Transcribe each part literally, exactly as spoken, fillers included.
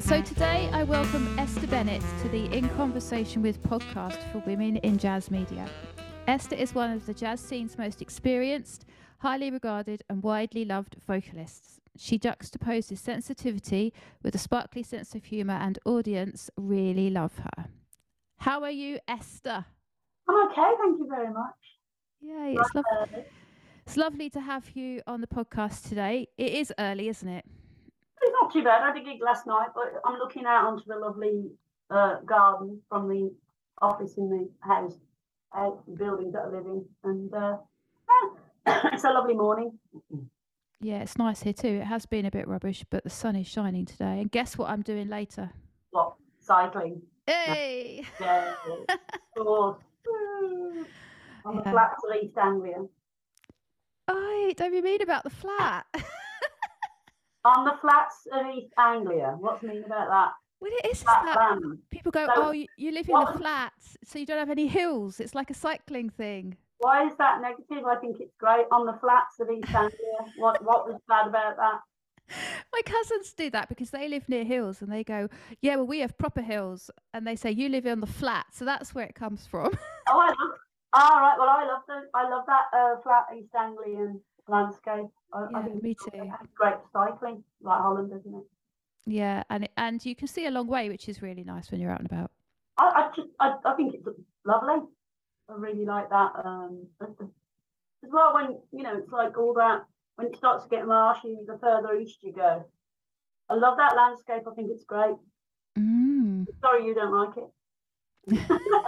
So today I welcome Esther Bennett to the In Conversation With podcast for women in jazz media. Esther is one of the jazz scene's most experienced, highly regarded and widely loved vocalists. She juxtaposes sensitivity with a sparkly sense of humour, and audience really love her. How are you, Esther? I'm okay, thank you very much. Yay, it's, lo- it's lovely to have you on the podcast today. It is early, isn't it? It's not too bad. I had a gig last night, but I'm looking out onto the lovely uh, garden from the office in the house, out the buildings that I live in, and uh, it's a lovely morning. Yeah, it's nice here too. It has been a bit rubbish, but the sun is shining today. And guess what I'm doing later? What? Cycling. Hey! Yeah. On the Yeah. flats of East Anglia. Oh, don't you mean about the flat? On the flats of East Anglia. What's the mean about that? Well, it is Flat that. land. People go, So, oh, you, you live in what- the flats, so you don't have any hills. It's like a cycling thing. Why is that negative? I think it's great. On the flats of East Anglia. What what was bad about that? My cousins do that because they live near hills, and they go, yeah, well, we have proper hills, and they say you live on the flat, so that's where it comes from. Oh, I love. All right. Well, I love the. I love that uh, flat East Anglian landscape. I, Yeah, I think me it's too. It's great for cycling, like Holland, isn't it? Yeah, and it, and you can see a long way, which is really nice when you're out and about. I, I just. I, I think it's lovely. I really like that. Um, as well, when you know, it's like all that. When it starts to get marshy, the further east you go. I love that landscape. I think it's great. Mm. Sorry, you don't like it.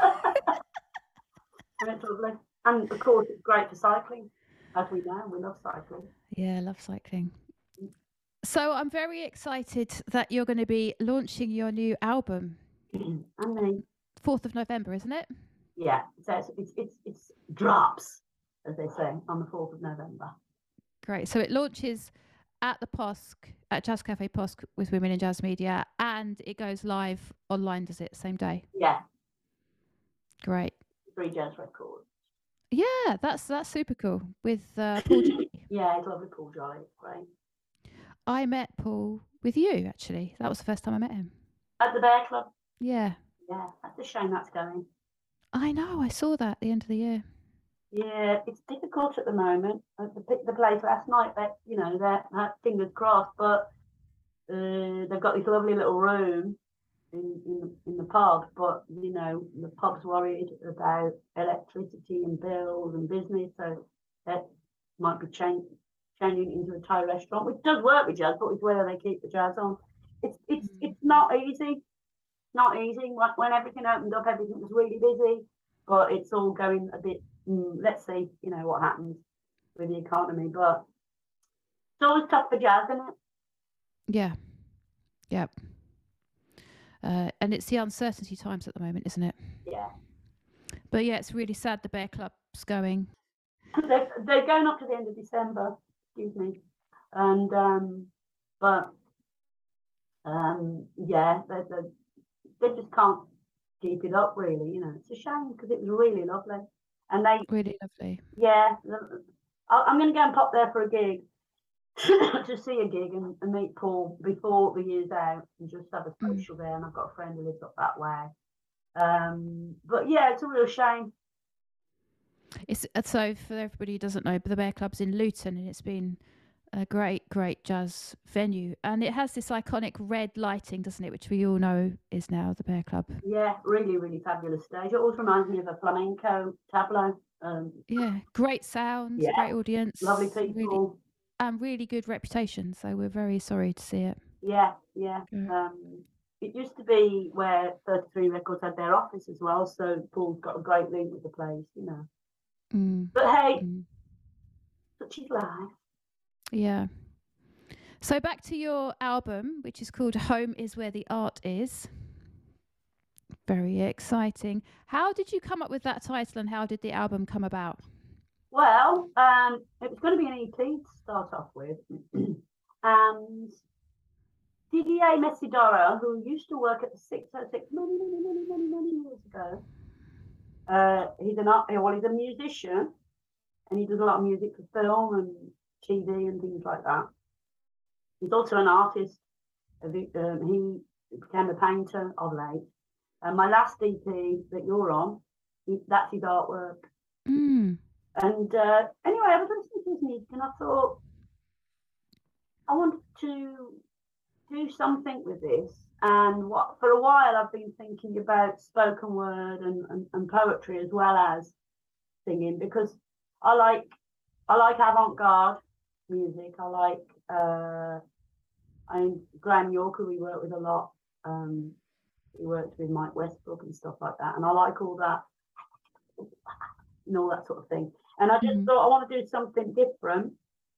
And it's lovely. And of course, it's great for cycling. As we know, we love cycling. Yeah, I love cycling. So I'm very excited that you're going to be launching your new album. And then, fourth of November, isn't it? Yeah, so it's, it's, it's, it's drops, as they say, on the fourth of November. Great. So it launches at the P O S C, at Jazz Cafe P O S C with Women in Jazz Media, and it goes live online, does it, same day? Yeah. Great. Free jazz record. Yeah, that's that's super cool. With uh, Paul Jolly. Yeah, it's lovely, Paul Jolly. Great. I met Paul with you, actually. That was the first time I met him. At the Bear Club? Yeah. Yeah, that's a shame that's going. I know, I saw that at the end of the year. Yeah, it's difficult at the moment. I picked the place last night, but, you know, they're fingers crossed, but uh, they've got this lovely little room in, in, the, in the pub, but, you know, the pub's worried about electricity and bills and business, so that might be change, changing into a Thai restaurant, which does work with jazz, but it's where they keep the jazz on. It's it's mm. it's not easy. Not easy. When, when everything opened up, everything was really busy, but it's all going a bit, mm, let's see, you know, what happens with the economy, but it's always tough for jazz, isn't it? Yeah. Yep. Uh, and it's the uncertainty times at the moment, isn't it? Yeah. But yeah, it's really sad the Bear Club's going. They're, they're going up to the end of December, excuse me. And, um, but, um, yeah, they, they, they just can't keep it up, really, you know. It's a shame because it was really lovely. And they... Really lovely. Yeah. I'm going to go and pop there for a gig. to see a gig and, and meet Paul before the year's out and just have a social mm. there. And I've got a friend who lives up that way. Um, but yeah, it's a real shame. It's so for everybody who doesn't know, but the Bear Club's in Luton, and it's been a great, great jazz venue, and it has this iconic red lighting, doesn't it? Which we all know is now the Bear Club. Yeah, really, really fabulous stage. It always reminds me of a flamenco tableau. Um, yeah, great sounds, yeah. Great audience, lovely people. Really, and really good reputation, so we're very sorry to see it. Yeah, yeah. yeah. Um, it used to be where thirty-three Records had their office as well, so Paul's got a great link with the place, you know. Mm. But hey, mm. such is life. Yeah. So back to your album, which is called Home Is Where the Art Is. Very exciting. How did you come up with that title, and how did the album come about? Well, um, it was going to be an E P to start off with. And Didier Messidoro, who used to work at the six oh six many, many, many, many, many years ago, uh, he's an art, well, he's a musician, and he does a lot of music for film and T V and things like that. He's also an artist. Um, he became a painter of late. And my last E P that you're on, that's his artwork. Mm. And uh, anyway, I was listening to his music and I thought, I wanted to do something with this. And what for a while I've been thinking about spoken word and, and, and poetry as well as singing, because I like I like avant-garde music. I like uh, I mean, Graham Yorker we work with a lot. Um, he worked with Mike Westbrook and stuff like that, and I like all that and all that sort of thing. And I just mm-hmm. thought I want to do something different.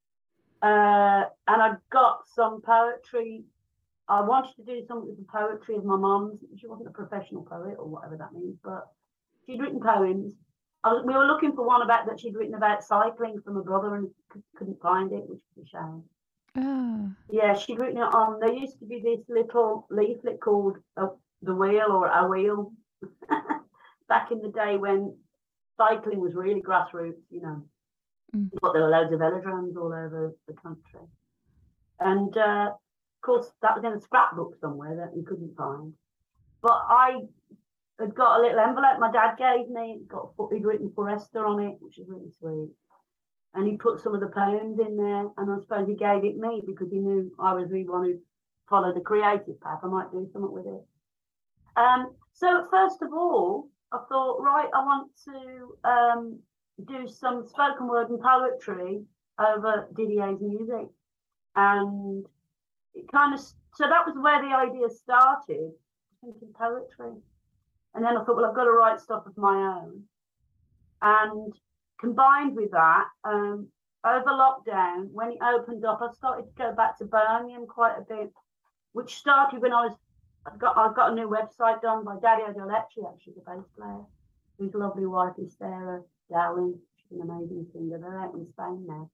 Uh, and I got some poetry. I wanted to do something with the poetry of my mum's. She wasn't a professional poet or whatever that means, but she'd written poems. I was, we were looking for one about that she'd written about cycling from a brother and c- couldn't find it, which was a shame. Oh. Yeah, she'd written it on. There used to be this little leaflet called uh, The Wheel or A Wheel back in the day when cycling was really grassroots, you know. Mm. But there were loads of velodromes all over the country. And uh, of course, that was in a scrapbook somewhere that you couldn't find. But I had got a little envelope my dad gave me. It's got he'd written for Esther on it, which is really sweet. And he put some of the poems in there, and I suppose he gave it me because he knew I was the one who followed the creative path. I might do something with it. Um, so first of all, I thought, right, I want to um, do some spoken word and poetry over Didier's music. And it kind of, so that was where the idea started, thinking poetry. And then I thought, well, I've got to write stuff of my own. And combined with that, um, over lockdown, when it opened up, I started to go back to Birmingham quite a bit, which started when I was, I got I got a new website done by Dario Dolecci, actually, the bass player, whose lovely wife is Sarah Dowling. She's an amazing singer. They're out in Spain now.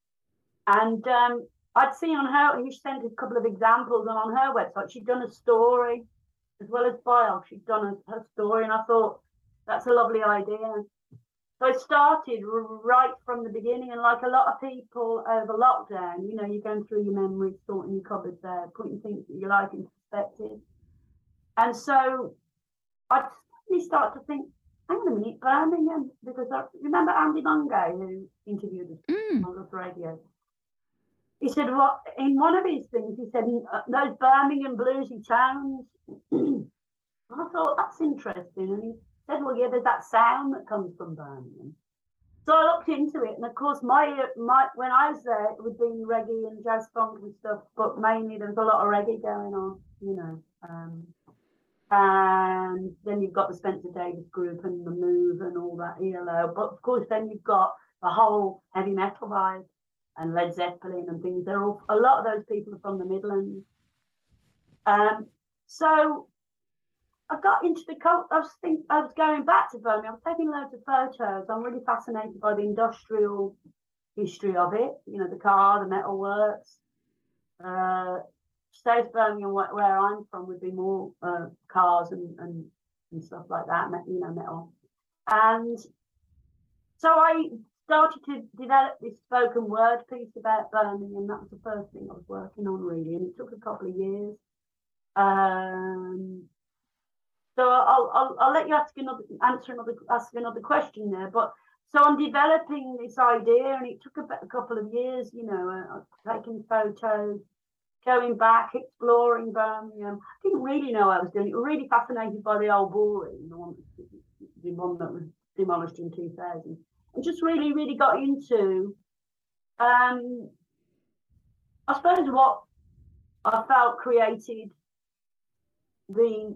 And um, I'd seen on her, he sent a couple of examples, and on her website, she'd done a story, as well as bio, she'd done a, her story, and I thought, that's a lovely idea. So I started right from the beginning, and like a lot of people over lockdown, you know, you're going through your memories, sorting your cupboards there, putting things that you like into perspective. And so I suddenly start to think, hang on a minute, Birmingham, because I remember Andy Bungay, who interviewed us mm. on the radio. He said, what well, in one of his things, he said, those Birmingham bluesy towns. And I thought, that's interesting. And he said, well, yeah, there's that sound that comes from Birmingham. So I looked into it, and of course, my my when I was there, it would be reggae and jazz funk and stuff, but mainly there was a lot of reggae going on, you know. Um, and then you've got the Spencer Davis group and the Move and all that E L O. But of course, then you've got the whole heavy metal vibe and Led Zeppelin and things. They're all, a lot of those people are from the Midlands. Um, so I got into the cult. I was think I was going back to Birmingham. I was taking loads of photos. I'm really fascinated by the industrial history of it. You know, the car, the metal works. Uh, South Birmingham, where, where I'm from, would be more uh, cars and, and and stuff like that. You know, metal. And so I started to develop this spoken word piece about Birmingham. That was the first thing I was working on, really, and it took a couple of years. Um, So I'll, I'll I'll let you ask another answer another ask another question there. But so I'm developing this idea, and it took a, a couple of years. You know, uh, taking photos, going back, exploring Birmingham. I didn't really know what I was doing. I was really fascinated by the old brewery, the one, the one that was demolished in two thousand, and just really, really got into, um, I suppose what I felt created the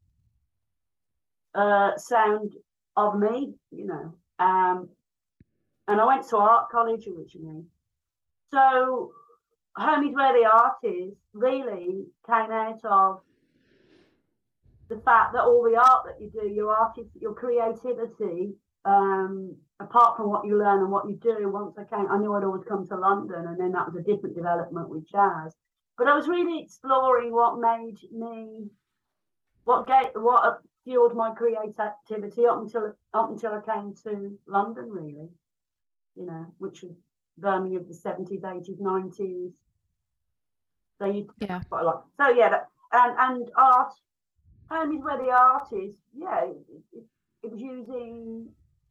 Uh, sound of me, you know, um, and I went to art college originally. So Home is Where the Art Is really came out of the fact that all the art that you do, your artist, your creativity, um, apart from what you learn and what you do. Once I came, I knew I'd always come to London, and then that was a different development with jazz. But I was really exploring what made me, what gave, what fueled my creativity up until up until I came to London, really, you know, which was Birmingham of the seventies, eighties, nineties. So you yeah, quite a lot. So yeah, that, and and art. Home is where the art is. Yeah, it, it, it was using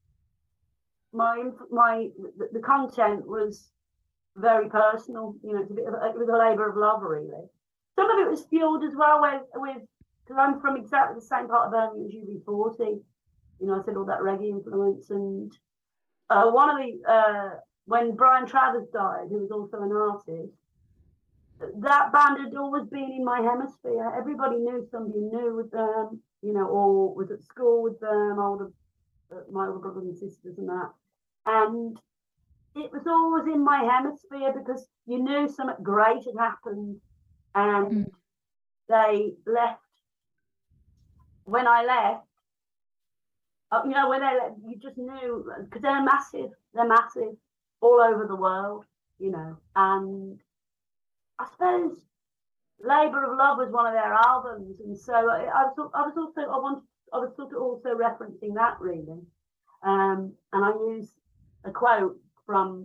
my my the, the content was very personal. You know, it's a bit of a, it was a labour of love, really. Some of it was fueled as well with with because I'm from exactly the same part of Birmingham as U B forty. You know, I said all that reggae influence, and uh, one of the uh, when Brian Travers died, who was also an artist, that band had always been in my hemisphere. Everybody knew somebody knew with them, you know, or was at school with them, older uh, my older brothers and sisters and that, and it was always in my hemisphere because you knew something great had happened, and mm. they left. When I left, uh, you know, when they left, you just knew because they're massive. They're massive all over the world, you know. And I suppose "Labour of Love" was one of their albums, and so I, I was. I was also. I wanted. I was sort of also referencing that really, um, and I used a quote from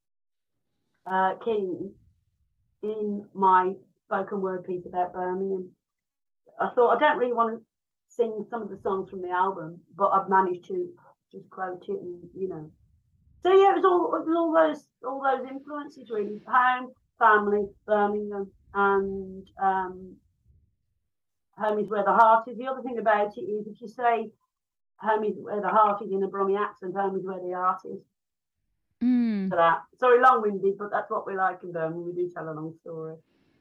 uh, King in my spoken word piece about Birmingham. I thought I don't really want to sing some of the songs from the album, but I've managed to just quote it, and you know. So yeah, it was all it was all those all those influences really: home, family, Birmingham, and um, home is where the heart is. The other thing about it is, if you say home is where the heart is in a Brummie accent, home is where the art is. Mm. For that, sorry, long-winded, but that's what we like in Birmingham. We do tell a long story.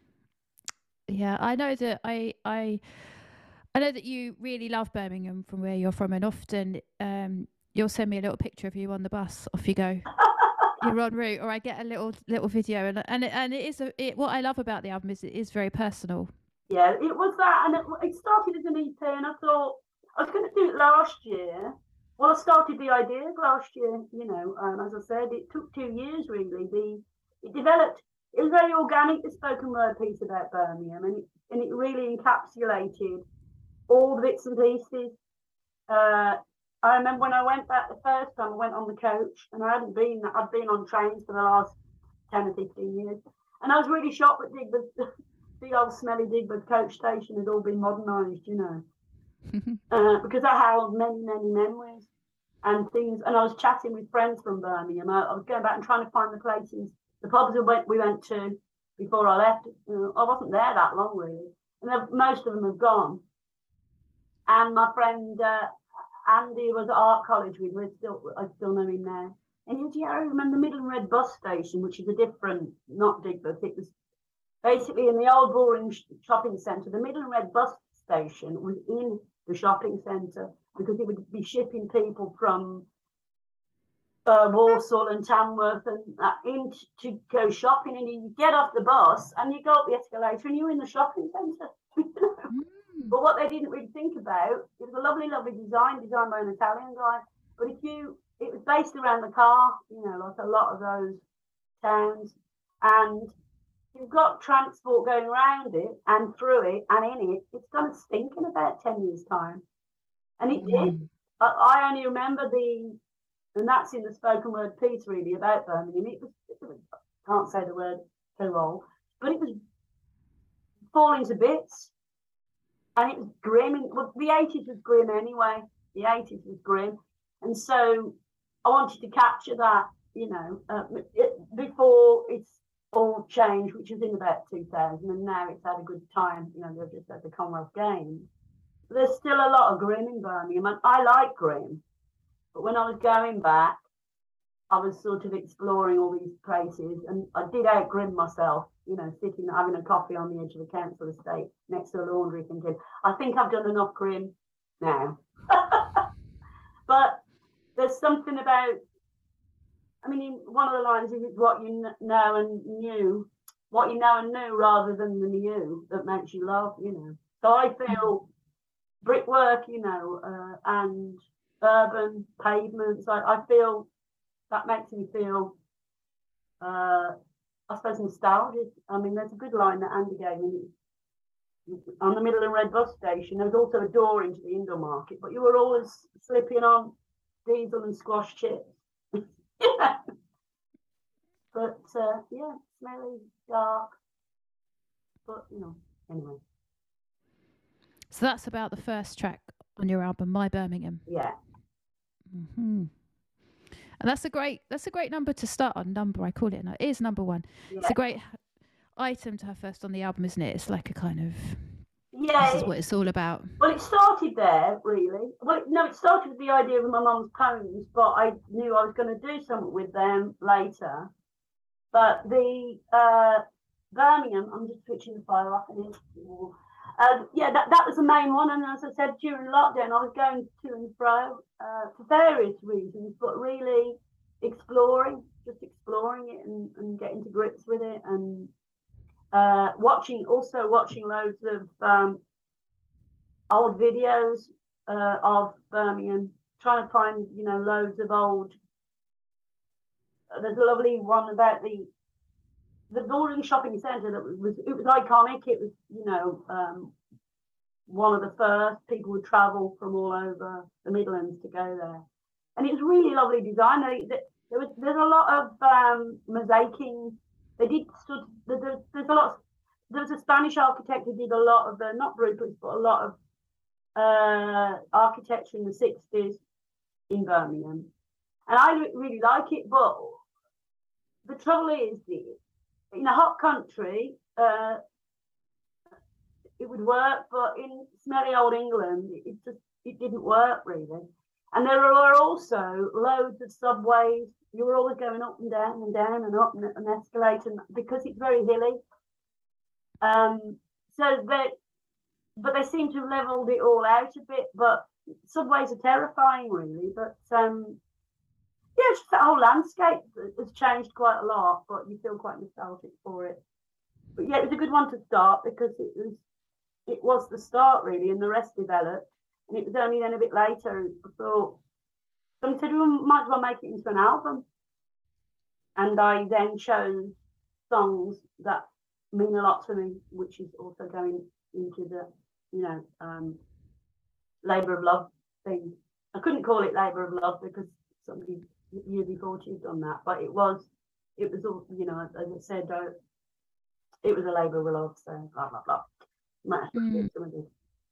Yeah, I know that I I I know that you really love Birmingham from where you're from, and often um, you'll send me a little picture of you on the bus. Off you go. You're en route, or I get a little little video, and and it, and it is a, it. What I love about the album is it is very personal. Yeah, it was that, and it, it started as an E P, and I thought I was going to do it last year. Well, I started the idea last year, you know, and as I said, it took two years really. The it developed. It was very organic, the spoken word piece about Birmingham, and it and it really encapsulated all the bits and pieces. Uh, I remember when I went back the first time, I went on the coach, and I hadn't been. I'd been on trains for the last ten or fifteen years, and I was really shocked that Digbeth, the old smelly Digbeth coach station had all been modernised, you know, uh, because I held many, many memories and things. And I was chatting with friends from Birmingham. I, I was going back and trying to find the places, the pubs we went, we went to before I left. You know, I wasn't there that long really, and most of them have gone. And my friend uh, Andy was at art college with. We're still, I still know him now. And he said, "Yeah, I remember the Midland Red bus station, which is a different, not Digbeth. It was basically in the old Bullring shopping centre. The Midland Red bus station was in the shopping centre because it would be shipping people from uh, Walsall and Tamworth and uh, in to go shopping. And you get off the bus and you go up the escalator and you're in the shopping centre." But what they didn't really think about, it was a lovely, lovely design, designed by an Italian guy. But if you, it was based around the car, you know, like a lot of those towns. And you've got transport going around it and through it and in it, it's going to stink in about ten years' time. And it mm. did. I, I only remember the, and that's in the spoken word piece really about Birmingham. It was, it was, I can't say the word too old, but it was falling to bits. And it was grim. Well, the eighties was grim anyway. The eighties was grim. And so I wanted to capture that, you know, uh, it, before it's all changed, which was in about two thousand. And now it's had a good time. You know, they've just had the Commonwealth Games. There's still a lot of grim in Birmingham. And I like grim. But when I was going back, I was sort of exploring all these places. And I did out grim myself. You know, sitting, having a coffee on the edge of the council estate next to the laundry thinking, I think I've done enough grim now. But there's something about, I mean, one of the lines is it's what you know and knew, what you know and knew rather than the new that makes you laugh, you know. So I feel brickwork, you know, uh, and urban pavements, I, I feel that makes me feel uh, I suppose nostalgic. I mean, there's a good line that Andy gave me. On the Midland Red bus station, there was also a door into the indoor market, but you were always slipping on diesel and squash chips. Yeah. But, uh, yeah, smelly, dark. But, you know, anyway. So that's about the first track on your album, My Birmingham. Yeah. Mm-hmm. And that's a great that's a great number to start on. Number, I call it. No, it is number one. Yeah. It's a great item to have first on the album, isn't it? It's like a kind of yeah. This is what it's all about. Well, it started there, really. Well, no, it started with the idea of my mum's poems, but I knew I was going to do something with them later. But the uh, Birmingham, I'm just switching the file off and in. Uh, yeah, that, that was the main one. And as I said, during lockdown, I was going to and fro uh, for various reasons, but really exploring, just exploring it and, and getting to grips with it. And uh, watching, also watching loads of um, old videos uh, of Birmingham, trying to find, you know, loads of old. Uh, there's a lovely one about the the Building Shopping Centre that was, was it was iconic. It was, you know, um, one of the first. People would travel from all over the Midlands to go there, and it was really lovely design. They, they, there was there's a lot of um, mosaicing. They did sort of, there's, there's a lot. Of, there was a Spanish architect who did a lot of the not Rupert's, but a lot of uh, architecture in the sixties in Birmingham, and I really like it. But the trouble is, in a hot country, uh, it would work, but in smelly old England, it just it didn't work really. And there were also loads of subways. You were always going up and down and down and up and, and escalating because it's very hilly. Um, so they, but they seem to have levelled it all out a bit. But subways are terrifying, really. But um, yeah, just the whole landscape has changed quite a lot, but you feel quite nostalgic for it. But yeah, it was a good one to start because it was it was the start really, and the rest developed. And it was only then a bit later I thought, somebody said, well, might as well make it into an album. And I then chose songs that mean a lot to me, which is also going into the, you know, um, Labour of Love thing. I couldn't call it Labour of Love because somebody year before she'd done that, but it was, it was all, you know, as I said, uh, it was a Labour of Love, so blah, blah, blah. Might have to Mm. somebody.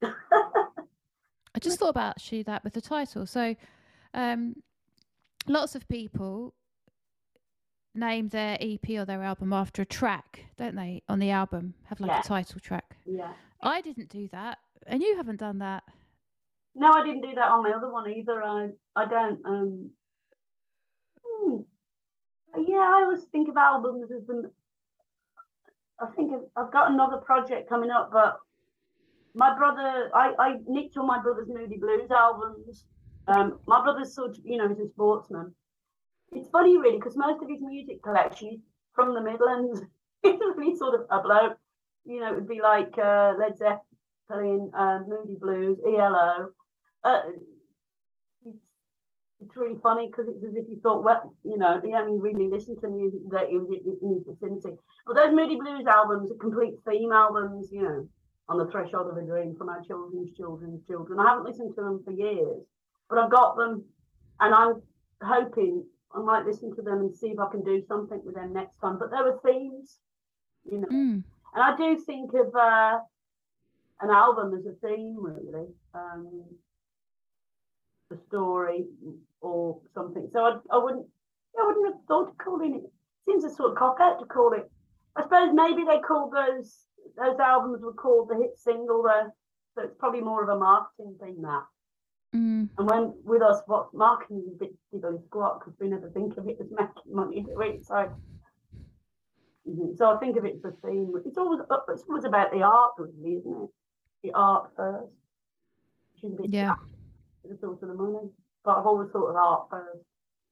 I just thought about actually that with the title. So um, lots of people name their E P or their album after a track, don't they? On the album, have like Yeah. a title track. Yeah. I didn't do that, and you haven't done that. No, I didn't do that on my other one either. I, I don't. Um, hmm. Yeah, I always think of albums as an. I think I've got another project coming up, but my brother, I, I nicked all my brother's Moody Blues albums. Um, my brother's sort of, you know, he's a sportsman. It's funny, really, because most of his music collection is from the Midlands. He's really sort of a bloke. You know, it would be like uh, Led Zeppelin, uh, Moody Blues, E L O. Uh, it's, it's really funny because it's as if you thought, well, you know, he only really listened to music that he was in his vicinity. But those Moody Blues albums are complete theme albums, you know, On the Threshold of a Dream, From Our Children's Children's Children. I haven't listened to them for years, but I've got them, and I'm hoping I might listen to them and see if I can do something with them next time. But there were themes, you know, Mm. and I do think of uh, an album as a theme, really, um, a story or something. So I, I wouldn't, I wouldn't have thought of calling it. Seems a sort of cop out to call it. I suppose maybe they called those those albums were called the hit single, though. So it's probably more of a marketing thing, that. Mm. And when with us, what marketing is a bit diddly squat because we never think of it as making money, do we? So, mm-hmm. so I think of it as a theme. It's always it's always about the art, really, isn't it? The art first. Which is a bit Yeah. the source of the money, but I've always thought of art first.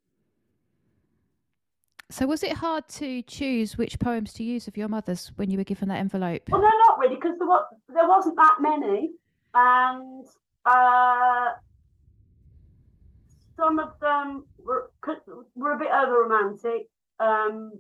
So was it hard to choose which poems to use of your mother's when you were given that envelope? Well, no, not really, because there was there wasn't that many, and. Uh, Some of them were were a bit over romantic. Um,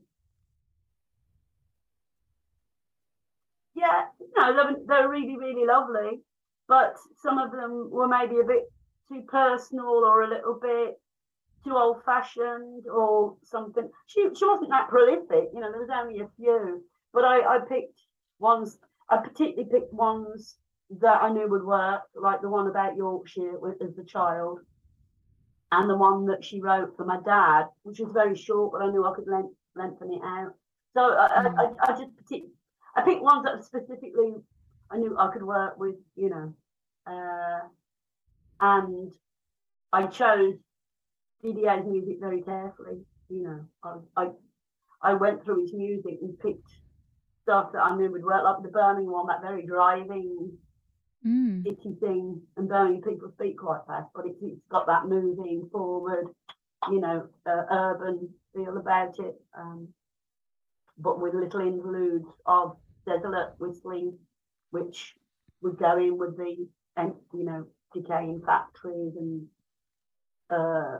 yeah, no, they were, they were really, really lovely. But some of them were maybe a bit too personal or a little bit too old-fashioned or something. She she wasn't that prolific, you know. There was only a few, but I, I picked ones. I particularly picked ones that I knew would work, like the one about Yorkshire as the child, and the one that she wrote for my dad, which was very short, but I knew I could length, lengthen it out. So I, mm. I, I just I picked ones that specifically I knew I could work with, you know, uh, and I chose Didier's music very carefully. You know, I, I I went through his music and picked stuff that I knew would work, like the Birmingham one, that very driving, mm. itchy thing. And Birmingham people speak quite fast, but it, it's got that moving forward, you know, uh, urban feel about it, um, but with little interludes of desolate whistling, which would go in with the, you know, decaying factories and, uh,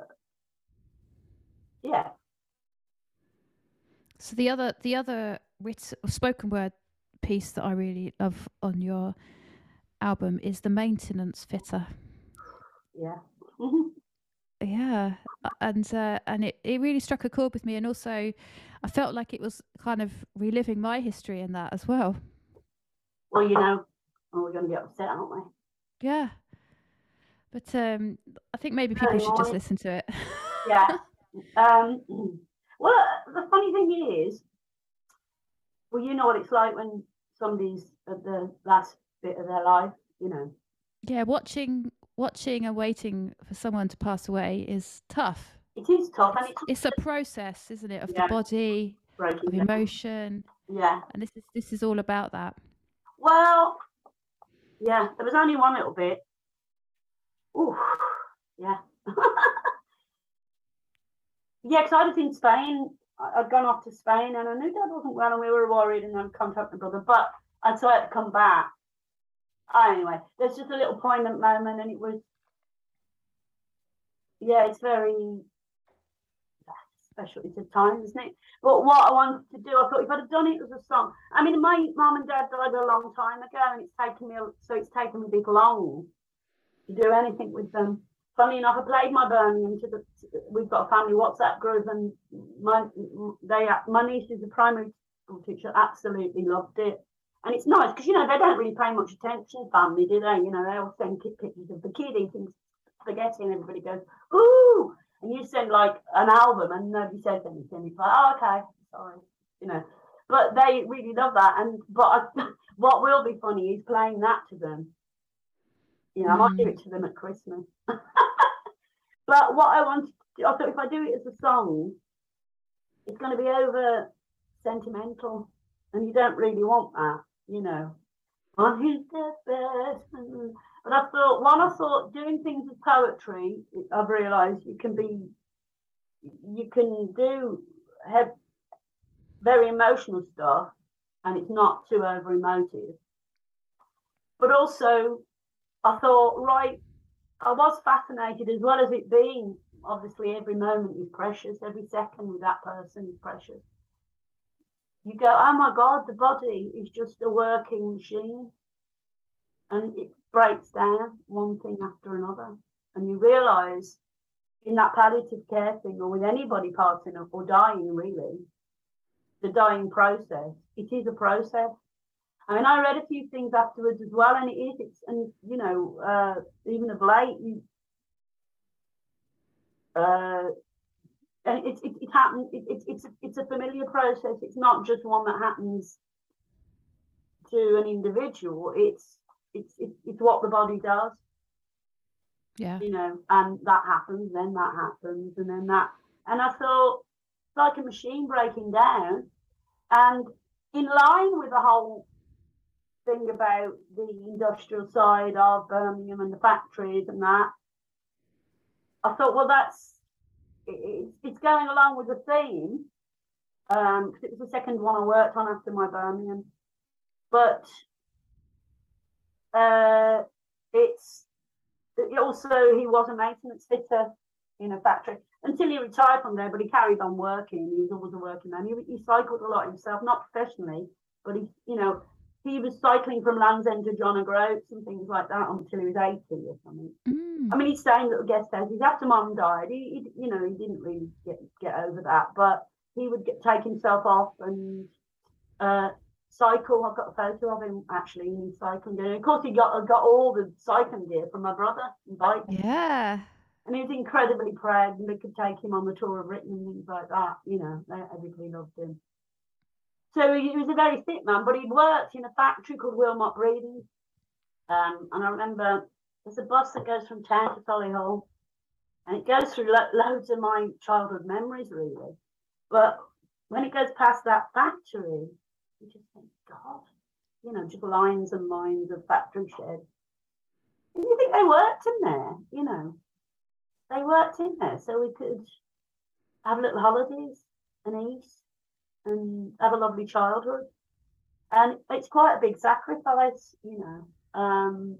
yeah. So the other, the other written, spoken word piece that I really love on your album is the Maintenance Fitter. Yeah. Yeah, and uh, and it, it really struck a chord with me, and also I felt like it was kind of reliving my history in that as well. Well, you know, oh, we're going to get upset, aren't we? Yeah, but um, I think maybe people should just listen to it. Yeah. Um, well, the funny thing is, well, you know what it's like when somebody's at the last bit of their life, you know. Yeah, watching. Watching and waiting for someone to pass away is tough. It is tough, it's, and it's, it's a process, isn't it, of yeah, the body, breaking of emotion. Down. Yeah, and this is this is all about that. Well, yeah, there was only one little bit. Ooh, yeah, yeah, because I was in Spain. I'd gone off to Spain, and I knew Dad wasn't well, and we were worried, and I'd contact my brother, but I'd so I had to come back. Anyway, there's just a little poignant moment, and it was, yeah, it's very special. It's a time, isn't it? But what I wanted to do, I thought if I'd have done it as a song, I mean, my mum and dad died a long time ago, and it's taken me, so it's taken me a bit long to do anything with them. Funny enough, I played my Birmingham to the, we've got a family WhatsApp group, and my they my niece is a primary school teacher, absolutely loved it. And it's nice because, you know, they don't really pay much attention, family, do they? You know, they all send pictures of the kid eating spaghetti, and everybody goes, ooh, and you send like an album and nobody says anything. It's like, oh, okay, sorry, you know. But they really love that. And but I, what will be funny is playing that to them. You know, mm. I might do it to them at Christmas. But what I wanted to do, I thought if I do it as a song, it's going to be over sentimental, and you don't really want that, you know. On his deathbed. But I thought, one, I thought doing things with poetry, I've realised you can be, you can do have very emotional stuff, and it's not too over emotive. But also, I thought, right, I was fascinated, as well as it being, obviously every moment is precious, every second with that person is precious. You go, oh my God, the body is just a working machine. And it breaks down one thing after another. And you realise in that palliative care thing, or with anybody passing or dying, really, the dying process, it is a process. I mean, I read a few things afterwards as well, and it is, it's, and you know, uh, even of late, you, uh, and it, it, it happens, it, it, it's, it's a familiar process. It's not just one that happens to an individual. It's, It's, it's it's what the body does. Yeah. You know, and that happens, then that happens, and then that. And I thought, it's like a machine breaking down. And in line with the whole thing about the industrial side of Birmingham and the factories and that, I thought, well, that's, it, it's going along with the theme, um, because it was the second one I worked on after my Birmingham. But Uh, it's it also, he was a maintenance fitter in a factory until he retired from there, but he carried on working. He was always a working man. He, he cycled a lot himself, not professionally, but he, you know, he was cycling from Land's End to John O'Groats and things like that until he was eighty or something. Mm. I mean, he's staying at little guest houses. After Mum died, he, he, you know, he didn't really get get over that, but he would get, take himself off and uh, cycle. I've got a photo of him actually in his cycling gear. Of course, he got got all the cycling gear from my brother and bike. Yeah. And he was incredibly proud, and they could take him on the tour of Britain and things like that. You know, everybody loved him. So he was a very fit man, but he'd worked in a factory called Wilmot Breeding. Um, and I remember there's a bus that goes from town to Solihull, and it goes through lo- loads of my childhood memories, really. But when it goes past that factory, you just think, God, you know, just lines and lines of factory sheds. And you think they worked in there, you know. They worked in there so we could have little holidays and eat and have a lovely childhood. And it's quite a big sacrifice, you know. Um,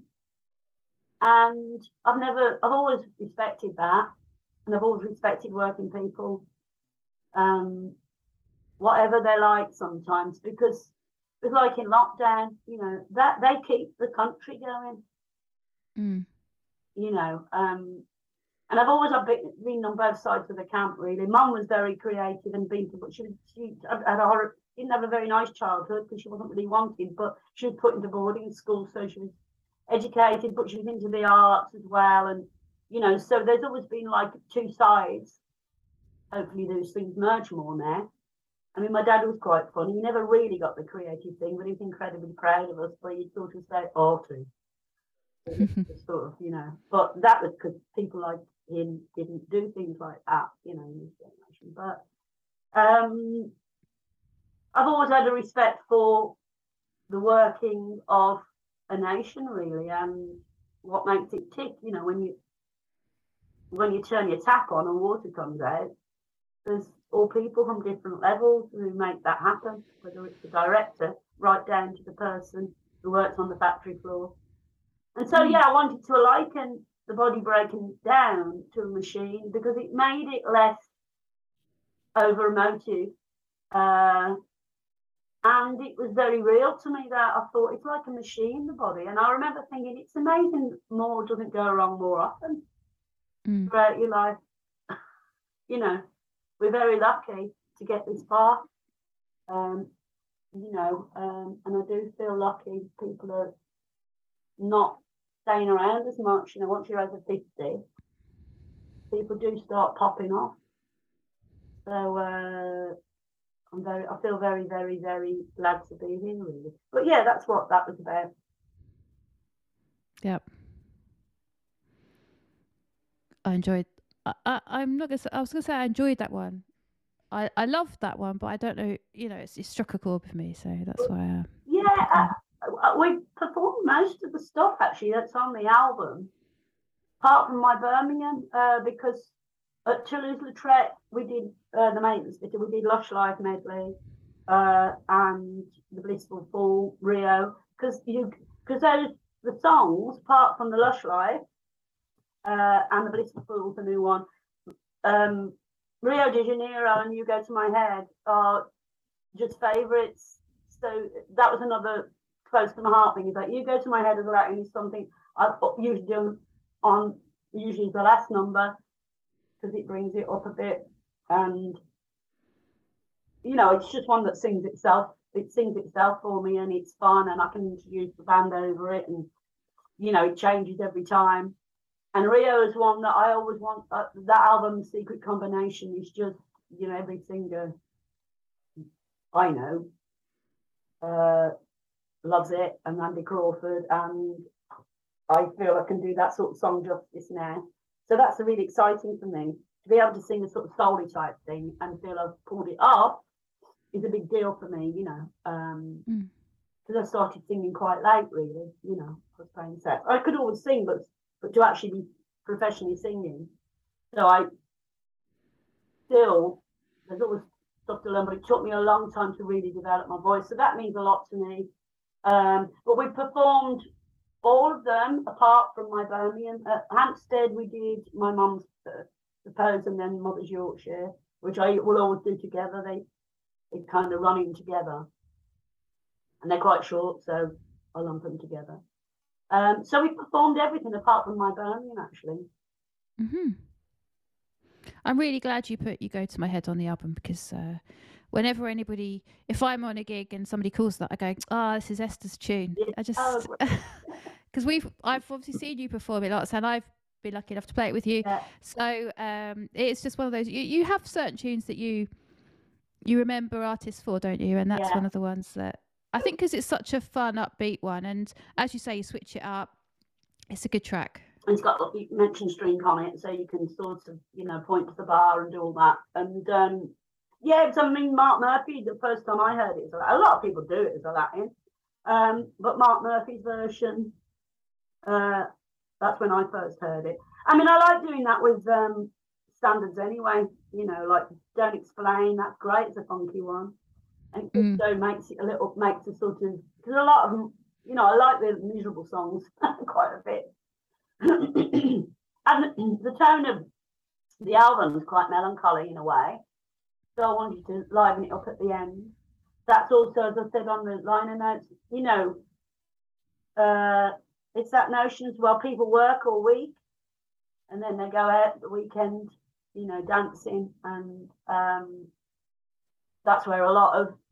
and I've never, I've always respected that. And I've always respected working people, um, whatever they're like sometimes, because it's like in lockdown, you know, that they keep the country going, mm. you know. Um, and I've always I've been, been on both sides of the camp, really. Mum was very creative and being, but she, she had a horror, didn't have a very nice childhood because she wasn't really wanted, but she was put into boarding school, so she was educated, but she was into the arts as well. And, you know, so there's always been like two sides. Hopefully those things merge more now. I mean, my dad was quite funny. He never really got the creative thing, but he was incredibly proud of us. But he sort of said, "Oh, too." Sort of, you know. But that was because people like him didn't do things like that, you know, in this generation. But um, I've always had a respect for the working of a nation, really, and what makes it tick. You know, when you when you turn your tap on and water comes out, there's all people from different levels who make that happen, whether it's the director right down to the person who works on the factory floor. And so, yeah, I wanted to liken the body breaking down to a machine because it made it less over emotive. Uh, and it was very real to me that I thought it's like a machine, the body. And I remember thinking it's amazing more doesn't go wrong more often mm. throughout your life. You know, we're very lucky to get this far. Um, you know, um, and I do feel lucky people are not staying around as much. You know, once you're over fifty, people do start popping off. So uh, I'm very, I feel very, very, very glad to be here, really. But yeah, that's what that was about. Yep. I enjoyed. I, I I'm not gonna. Say, I was gonna say I enjoyed that one. I I loved that one, but I don't know. You know, it's, it struck a chord with me, so that's why. Uh, yeah, uh, we performed most of the stuff actually that's on the album, apart from my Birmingham, uh, because at Toulouse-Lautrec we did uh, the maintenance bit. We did Lush Life medley uh, and the Blissful Fall, Rio, because you because those the songs apart from the Lush Life uh, and the Blissful Fall, the new one. Um, Rio de Janeiro and You Go to My Head are just favourites. So that was another close to my heart thing. Is that You Go to My Head is like something I usually do on usually the last number because it brings it up a bit, and you know it's just one that sings itself. It sings itself for me, and it's fun, and I can introduce the band over it, and you know it changes every time. And Rio is one that I always want. Uh, that album, Secret Combination, is just, you know, every singer I know uh, loves it, and Andy Crawford, and I feel I can do that sort of song justice now. So that's really exciting for me to be able to sing a sort of soul-y type thing and feel I've pulled it off is a big deal for me, you know. Um, mm. Because I started singing quite late, really, you know. I was playing sax. I could always sing, but but to actually be professionally singing. So I still, there's always stuff to learn, but it took me a long time to really develop my voice. So that means a lot to me. Um, but we performed all of them apart from my Birmingham. At Hampstead, we did my mum's uh, The Pose and then Mother's Yorkshire, which I will always do together. They, they kind of run in together. And they're quite short, so I lump them together. Um, so we performed everything apart from my Birmingham, actually. Mm-hmm. I'm really glad you put You Go to My Head on the album because uh, whenever anybody, if I'm on a gig and somebody calls that, I go, oh, this is Esther's tune. Yeah. I just, Oh, because we've, I've obviously seen you perform it lots, and I've been lucky enough to play it with you. yeah. So um, it's just one of those. You, you have certain tunes that you you remember artists for, don't you? And that's Yeah. one of the ones that I think, because it's such a fun, upbeat one, and as you say, you switch it up. It's a good track. And it's got like you mentioned string on it, so you can sort of, you know, point to the bar and do all that. And um, yeah, it's, I mean, Mark Murphy, the first time I heard it, a lot of people do it as a Latin, um, but Mark Murphy's version, uh, that's when I first heard it. I mean, I like doing that with um, standards anyway, you know, like Don't Explain, that's great, it's a funky one. And Mm. so makes it a little, makes it sort of, because a lot of them, you know, I like the miserable songs quite a bit. And the tone of the album is quite melancholy in a way, so I wanted to liven it up at the end. That's also, as I said on the liner notes, you know, uh, it's that notion as well. People work all week, and then they go out the weekend, you know, dancing, and um, that's where a lot of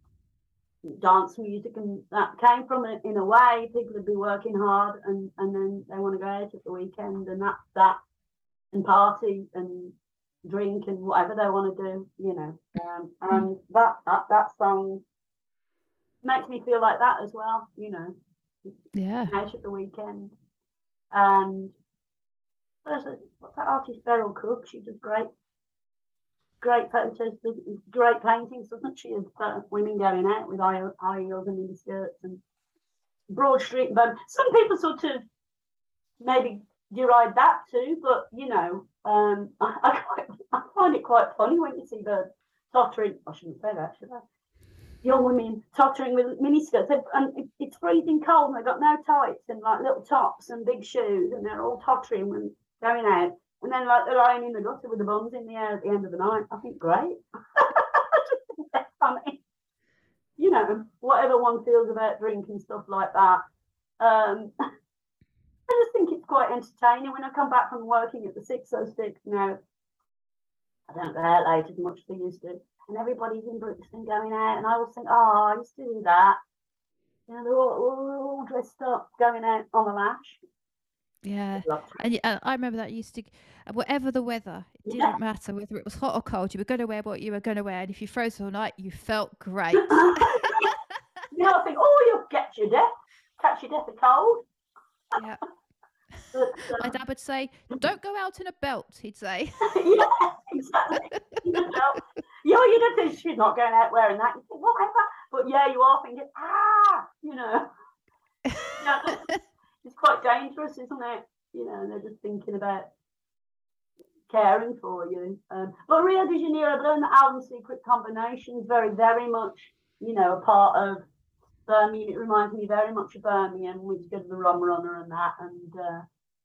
dance music and that came from. In a way, people would be working hard, and and then they want to go out at the weekend, and that that and party and drink and whatever they want to do, you know. Um, and that, that that song makes me feel like that as well, you know. Yeah. Out at the weekend. And there's a, what's that artist, Beryl Cook? She does great, great photos, great paintings, doesn't she? Of uh, women going out with high, high heels and mini skirts and Broad Street. But some people sort of maybe deride that too, but you know, um, I, I, quite, I find it quite funny when you see the tottering. I shouldn't say that, should I? Young women tottering with miniskirts, and it's freezing cold, and they've got no tights and like little tops and big shoes, and they're all tottering when going out, and then like they're lying in the gutter with the bums in the air at the end of the night. I think great. I just think that's funny. You know, whatever one feels about drink and stuff like that. Um, I just think it's quite entertaining. When I come back from working at the six oh six now, I don't go out late as much as they used to, and everybody's in Brixton going out, and I always think, oh, I used to do that. You know, they're all, all, all dressed up, going out on the lash. Yeah, and uh, I remember that used to, whatever the weather, it didn't yeah. matter whether it was hot or cold, you were going to wear what you were going to wear, and if you froze all night, you felt great. You know, I think, oh, you'll get your death, catch your death of cold. Yeah. But, um, my dad would say, don't go out in a belt, he'd say. Yeah, exactly. You know, you don't think she's not going out wearing that. You think, whatever. But yeah, you are thinking, ah, you know. Yeah, it's quite dangerous, isn't it? You know, they're just thinking about caring for you. Um, but Rio de Janeiro, but on the album Secret Combination is very, very much, you know, a part of Birmingham. It reminds me very much of Birmingham. We used to go to the Rum Runner and that, and uh,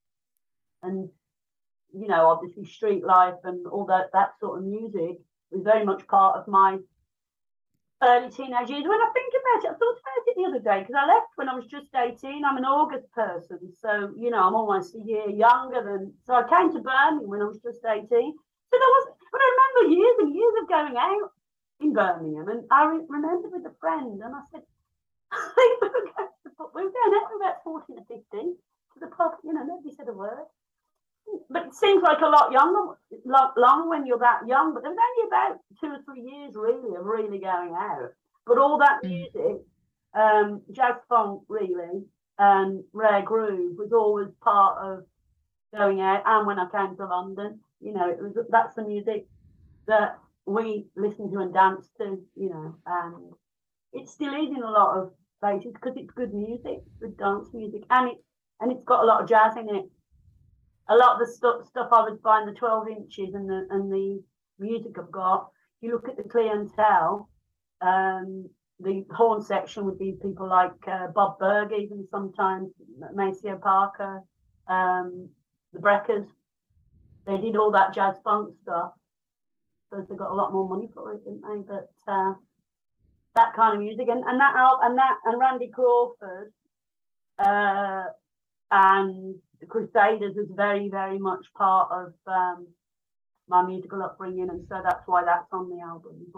and you know, obviously street life and all that that sort of music was very much part of my early teenage years. When I think about it, I thought about it the other day because I left when I was just eighteen. I'm an August person, so you know I'm almost a year younger than. So I came to Birmingham when I was just eighteen. So there was, but I remember years and years of going out in Birmingham, and I re- remember with a friend, and I said, I think we were going to the pub. We were going out with about fourteen or fifteen to the pub. You know, nobody said a word. But it seems like a lot younger, long, long when you're that young. But there was only about two or three years really of really going out. But all that music, um, jazz funk really, and rare groove was always part of going out. And when I came to London, you know, it was that's the music that we listened to and danced to. You know, and it still is in a lot of places because it's good music, good dance music, and it and it's got a lot of jazz in it. A lot of the stuff stuff I was buying, the twelve inches and the and the music I've got. If you look at the clientele, um, the horn section would be people like uh, Bob Berg, even sometimes Maceo Parker, um, the Breckers. They did all that jazz funk stuff, so they got a lot more money for it, didn't they? But uh, that kind of music, and, and that and that and Randy Crawford, uh, and the Crusaders is very, very much part of um, my musical upbringing, and so that's why that's on the album as well.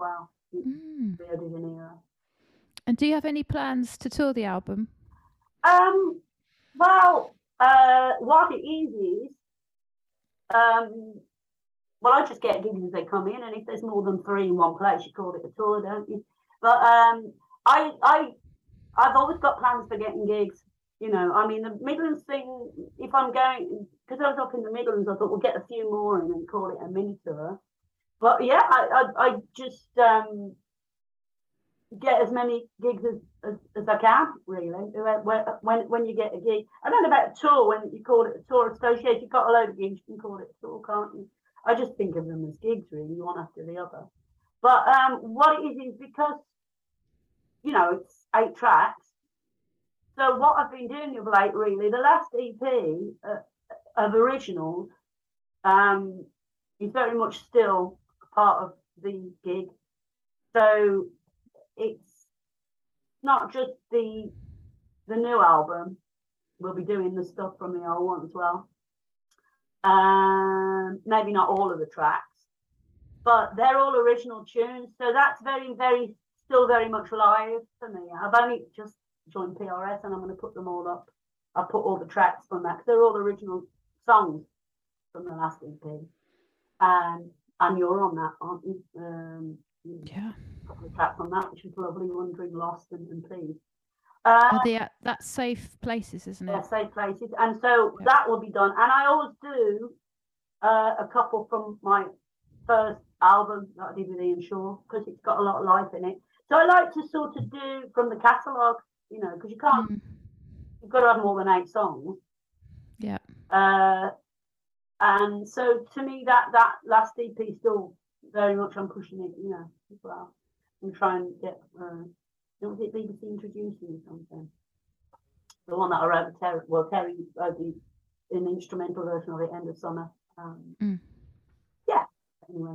Mm. Rio de Janeiro. And do you have any plans to tour the album? Um, well, uh, what it is is, um, well, I just get gigs as they come in, and if there's more than three in one place, you call it a tour, don't you? But um, I, I, I've always got plans for getting gigs. You know, I mean, the Midlands thing. If I'm going, because I was up in the Midlands, I thought we'll get a few more in and call it a mini tour. But yeah, I, I, I just um, get as many gigs as, as, as I can, really. When when you get a gig, I don't know about a tour. When you call it a tour associate, you've got a load of gigs, you can call it a tour, can't you? I just think of them as gigs, really, one after the other. But um, what it is is because, you know, it's eight tracks. So what I've been doing of late, really, the last E P uh, of originals um, is very much still part of the gig. So it's not just the the new album. We'll be doing the stuff from the old one as well. Um, maybe not all of the tracks, but they're all original tunes. So that's very, very, still very much live for me. I've only just joined P R S and I'm going to put them all up. I'll put all the tracks from that because they're all original songs from the last E P. And and you're on that, aren't you? Um, yeah. A couple of tracks on that, which is lovely. Wandering, Lost, and, and Please. Uh, they are, that's Safe Places, isn't it? Yeah, Safe Places. And so yeah. That will be done. And I always do uh, a couple from my first album that I did with Ian Shaw because it's got a lot of life in it. So I like to sort of do from the catalogue, you know, because you can't, mm. you've got to have more than eight songs. Yeah. Uh, and so to me, that that last E P still very much I'm pushing it, you know, as well. And try and get, uh, was it B B C Introducing or something? The one that I wrote with Terry, well, Terry wrote the, an instrumental version of it, End of Summer. Um, mm. Yeah, anyway.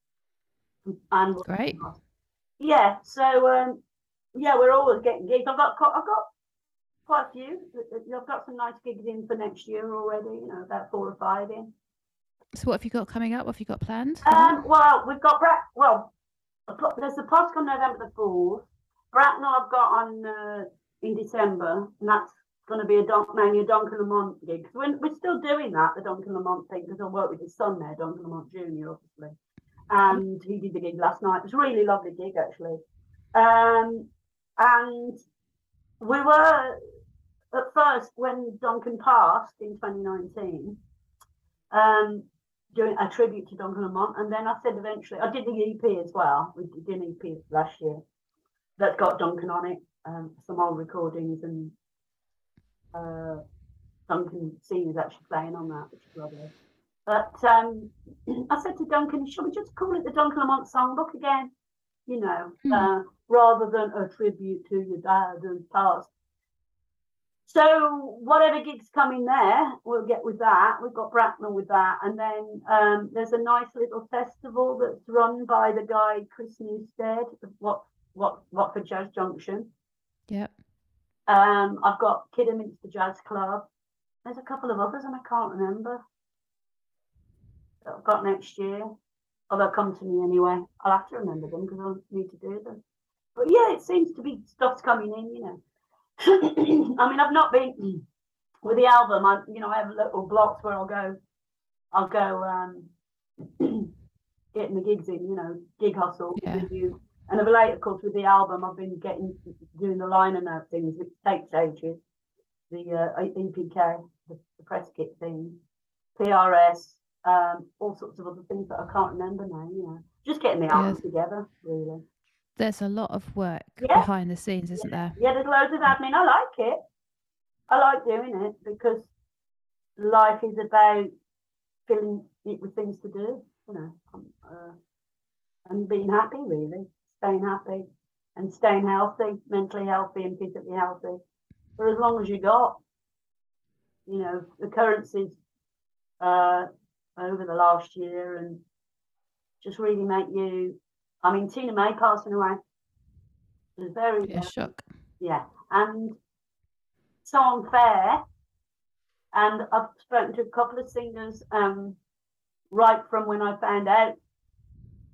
And great. Yeah, so um, yeah, we're always getting gigs. I've got I've got quite a few. I've got some nice gigs in for next year already. You know, about four or five in. So what have you got coming up? What have you got planned? Um, well, we've got Brat. Well, there's the post on November the fourth. Bracknell I've got on uh, in December, and that's going to be a Don, mainly a Duncan Lamont gig. We're, we're still doing that, the Duncan Lamont thing, because I work with his son there, Duncan Lamont Junior, obviously. And he did the gig last night. It was a really lovely gig, actually. Um, and we were, at first, when Duncan passed in twenty nineteen, um, doing a tribute to Duncan Lamont. And then I said eventually, I did the E P as well. We did an E P last year that's got Duncan on it, um, some old recordings, and uh, Duncan C is actually playing on that, which is lovely. But um, I said to Duncan, should we just call it the Duncan Lamont Songbook again? You know, mm. uh, rather than a tribute to your dad who's passed. So whatever gigs come in there, we'll get with that. We've got Bracknell with that. And then um, there's a nice little festival that's run by the guy, Chris Newstead, of what, what, Watford Jazz Junction. Yep. Um, I've got Kidderminster Jazz Club. There's a couple of others and I can't remember. I've got next year. Oh, they'll come to me anyway. I'll have to remember them because I'll need to do them. But yeah, it seems to be stuff's coming in, you know. I mean, I've not been with the album. I, you know, I have little blocks where I'll go, I'll go um, getting the gigs in, you know, gig hustle. Yeah. And of late, of course, with the album, I've been getting doing the liner note things, which takes ages. The uh, E P K, the, the press kit thing, P R S. Um, all sorts of other things that I can't remember now, you know. Just getting the album yes. together, really. There's a lot of work yeah. behind the scenes, isn't there? Yeah, there's loads of admin. I like it. I like doing it because life is about filling it with things to do, you know, uh, and being happy, really. Staying happy and staying healthy, mentally healthy and physically healthy for as long as you got. You know, the currencies uh, over the last year and just really make you, I mean, Tina May passing away was very yeah, shock. Yeah, and so unfair. And I've spoken to a couple of singers um, right from when I found out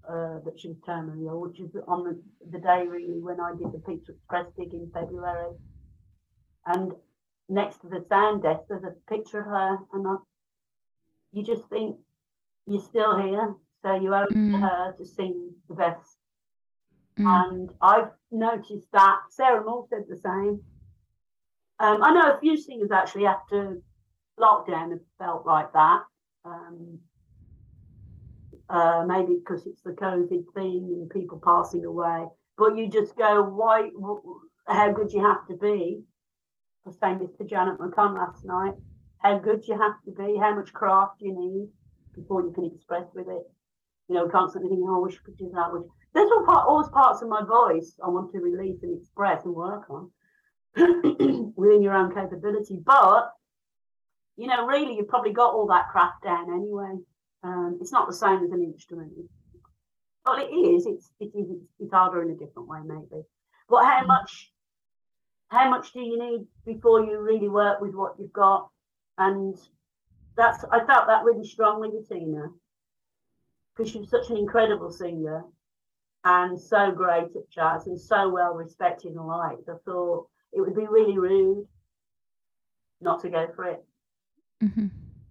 uh, that she was terminally ill, which is on the, the day really when I did the Pizza Express gig in February. And next to the sound desk, there's a picture of her, and I, you just think you're still here, so you owe it Mm. to her to sing the best. Mm. And I've noticed that Sarah Moore said the same. Um, I know a few singers actually after lockdown have felt like that. Um, uh, maybe because it's the COVID thing and people passing away. But you just go, why? How good you have to be. I was saying this to Janet McCann last night. How good you have to be, how much craft you need before you can express with it. You know, constantly thinking, oh, I wish I could do that. Which, there's all, part, all parts of my voice I want to release and express and work on within your own capability. But, you know, really, you've probably got all that craft down anyway. Um, it's not the same as an instrument. Well, it is. It's, it is. It's, it's harder in a different way, maybe. But how mm. much... How much do you need before you really work with what you've got? And that's I felt that really strongly with Tina, because she was such an incredible singer and so great at jazz and so well respected and liked. I thought it would be really rude not to go for it. Mm-hmm.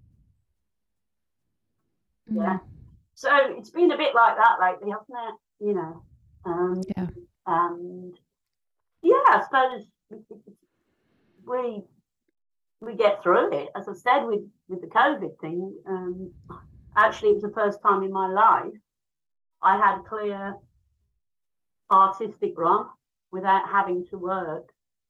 Yeah. Mm. So it's been a bit like that lately, hasn't it? You know. Um, yeah. And yeah, I suppose we we get through it. As I said with, with the COVID thing, um, actually it was the first time in my life I had clear artistic run without having to work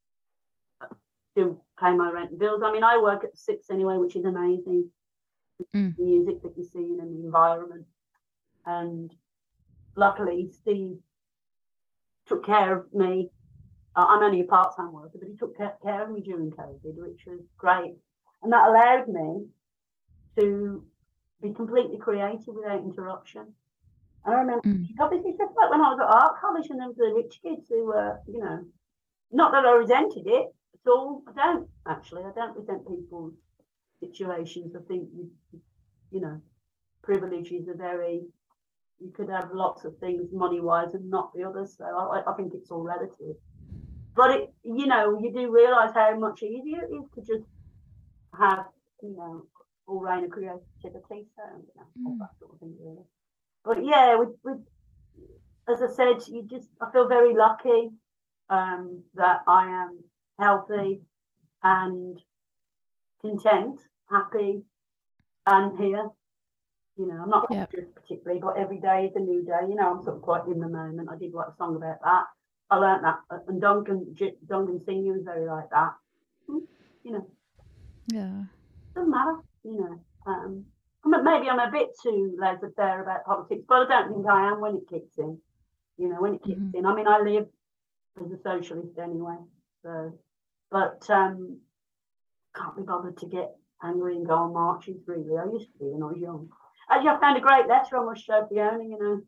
to pay my rent and bills. I mean, I work at six anyway, which is amazing. Mm. The music that you see and the environment. And luckily Steve took care of me. Uh, I'm only a part-time worker, but he took care of me during COVID, which was great. And that allowed me to be completely creative without interruption. I remember, mm. obviously, just like when I was at art college and there was the rich kids who were, you know, not that I resented it at all. I don't, actually. I don't resent people's situations. I think, you, you know, privileges are very, you could have lots of things money-wise and not the others. So I, I think it's all relative. But, it, you know, you do realise how much easier it is to just have, you know, all reign of creativity, so, you know, mm. all that sort of thing, really. But, yeah, with, with, as I said, you just, I feel very lucky um, that I am healthy and content, happy, and here. You know, I'm not yep. particularly, but every day is a new day. You know, I'm sort of quite in the moment. I did write a song about that. I learned that, and Duncan Duncan Senior was very like that. You know. Yeah. Doesn't matter. You know. Um, maybe I'm a bit too laissez-faire about politics, but I don't think I am when it kicks in. You know, when it kicks mm-hmm. in. I mean, I live as a socialist anyway. So, but um, can't be bothered to get angry and go on marches. Really, I used to be when I was young. Actually, I found a great letter on my show, Fiona. You know,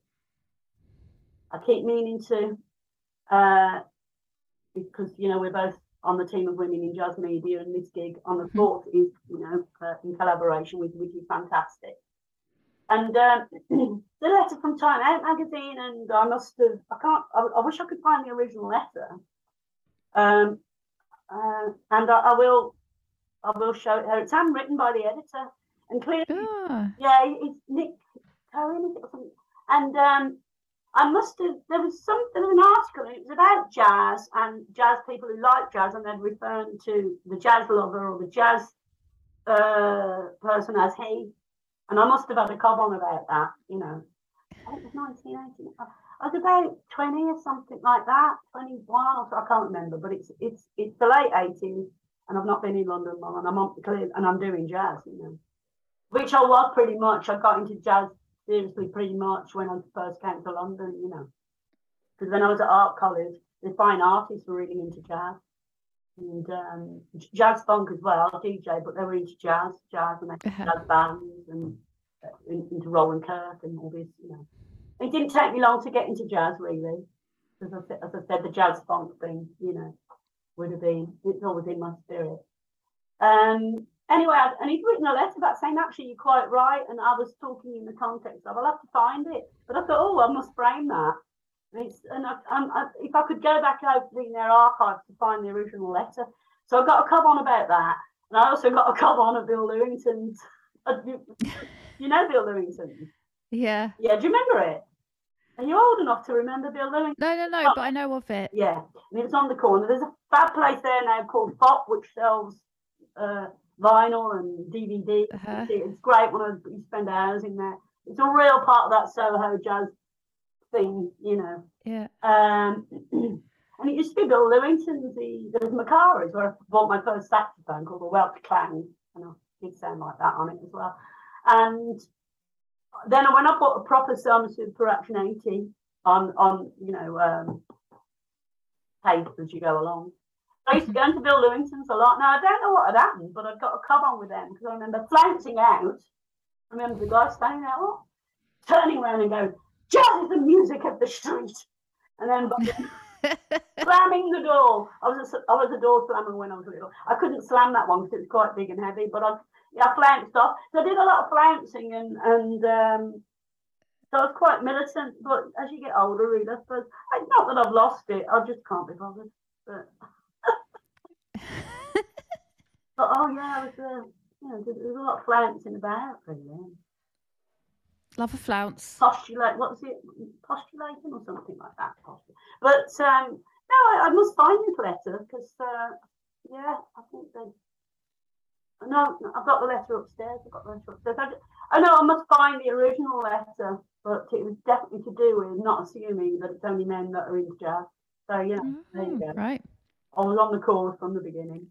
I keep meaning to. Uh, because, you know, we're both on the team of Women in Jazz Media, and this gig on the fourth is, you know, uh, in collaboration with, which is fantastic. And um, the letter from Time Out magazine, and I must have, I can't, I, I wish I could find the original letter. Um, uh, and I, I will, I will show it her. It's handwritten by the editor, and clearly, ah. yeah, it's Nick Cohen, is it, or something? And um, I must have, there was some, there was an article, and it was about jazz and jazz people who like jazz, and then referring to the jazz lover or the jazz uh, person as he. And I must have had a cob on about that, you know. I think it was nineteen eighty. I was about twenty or something like that, twenty-one, or so, I can't remember, but it's it's it's the late eighties, and I've not been in London long, and I'm on clear, and I'm doing jazz, you know. Which I was pretty much, I got into jazz seriously pretty much when I first came to London, you know. Because when I was at art college, the fine artists were really into jazz. And um, jazz funk as well, D J, but they were into jazz, jazz and uh-huh. jazz bands and uh, into Roland Kirk and all this, you know. It didn't take me long to get into jazz, really. As I, as I said, the jazz funk thing, you know, would have been, it's always in my spirit. Um, Anyway, I, and he's written a letter back saying, actually, you're quite right. And I was talking in the context of, I'll have to find it. But I thought, oh, I must frame that. And, it's, and I, I, if I could go back over in their archives to find the original letter. So I got a cob on about that. And I also got a cob on at Bill Lewington's. You know Bill Lewington? Yeah. Yeah, do you remember it? Are you old enough to remember Bill Lewington? No, no, no, oh. but I know of it. Yeah, and it's on the corner. There's a fab place there now called Bop, which sells uh, vinyl and D V D. Uh-huh. It's great when you spend hours in there. It's a real part of that Soho jazz thing, you know. Yeah. Um, and it used to be Bill Lewington's. The, there was Macari's where I bought my first saxophone called the Welsh Clang, and I did sound like that on it as well. And then when I bought a proper Somerset for Action eighty on, on you know, um, tape as you go along. I used to go into Bill Lewington's a lot. Now, I don't know what had happened, but I got a cob on with them because I remember flouncing out. I remember the guy standing there, oh, turning around and going, jazz is the music of the street. And then slamming the door. I was, a, I was a door slammer when I was little. I couldn't slam that one because it was quite big and heavy, but I, yeah, I flounced off. So I did a lot of flouncing and, and um, so I was quite militant. But as you get older, really, I suppose, it's not that I've lost it. I just can't be bothered. But, but oh yeah, I was, uh, you know, there was a lot of flouncing about, really. Love a flounce. Postulate, what was it? Postulating or something like that. But um, no, I, I must find this letter because, uh, yeah, I think they. No, I've got the letter upstairs. I've got the letter upstairs. I, I know I must find the original letter, but it was definitely to do with not assuming that it's only men that are into jazz. So yeah, oh, there you go. Right. I was on the course from the beginning.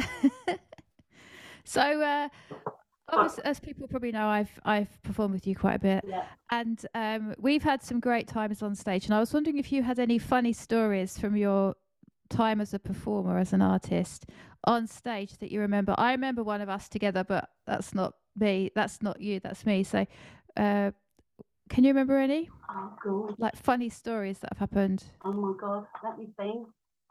So. Uh, As, as people probably know, I've I've performed with you quite a bit, yeah. and um, we've had some great times on stage. And I was wondering if you had any funny stories from your time as a performer, as an artist, on stage that you remember. I remember one of us together, but that's not me. That's not you. That's me. So, uh, can you remember any? Oh, God. Like funny stories that have happened? Oh my God, let me think.